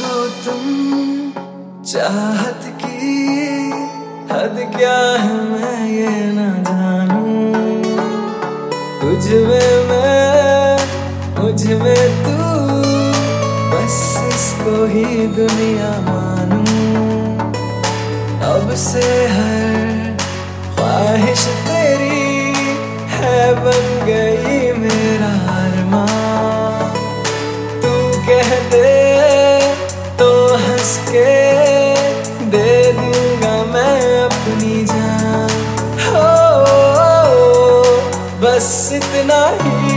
लो तुम चाहत की हद क्या है मैं ये ना जानूं। तुझ में मैं मुझ में तू, बस इसको ही दुनिया मानूं। अब से हर ख्वाहिश तेरी है बन गई मेरा अरमान। तू कह दे तो हंस के दे दूंगा मैं अपनी जान। हो बस इतना ही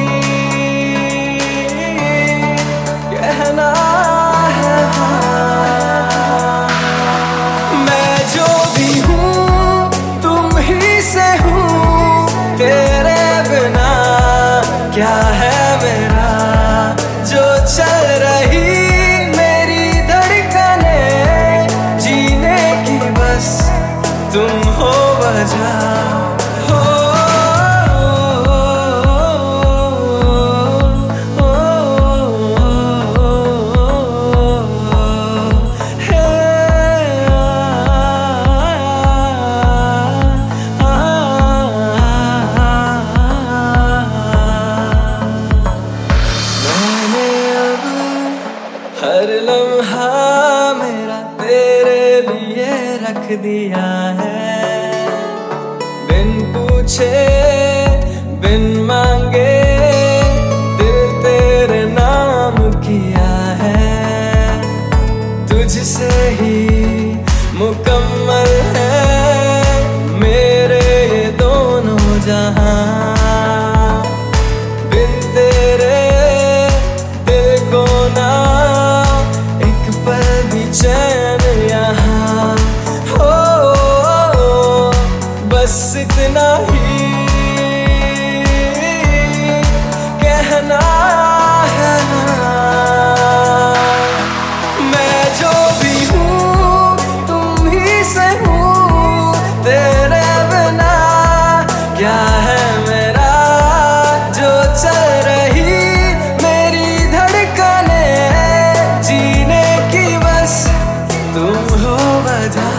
कहना है हाँ। मैं जो भी हूँ तुम ही से हूँ, तेरे बिना क्या है मेरा। जो चल रही मेरी धड़कने, जीने की बस तुम हो वजह। हर लम्हा मेरा तेरे लिए रख दिया है, बिन पूछे बिन मांगे दिल तेरे नाम किया है। तुझसे ही मुकम्मल है मेरे ये दोनों जहां। बिन तेरे दिल को ना चैन यहाँ। हो बस इतना ही कहना है मैं जो भी हूँ तुम ही से हूँ, तेरे बिना क्या है मेरा। जो चल रही मेरी धड़कने, जीने की बस तुम हो वजह।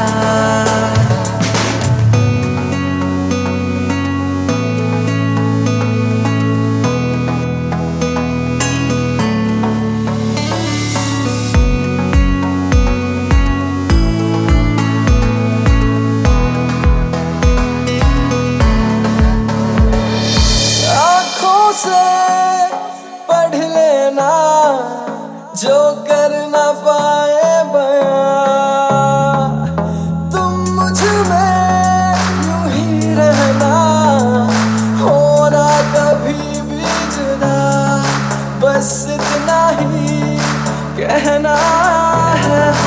आँखों से पढ़ लेना जो कर ना पाए बयां। तुम मुझ में यूं ही रहना, होना कभी भी जुदा। बस इतना ही कहना है।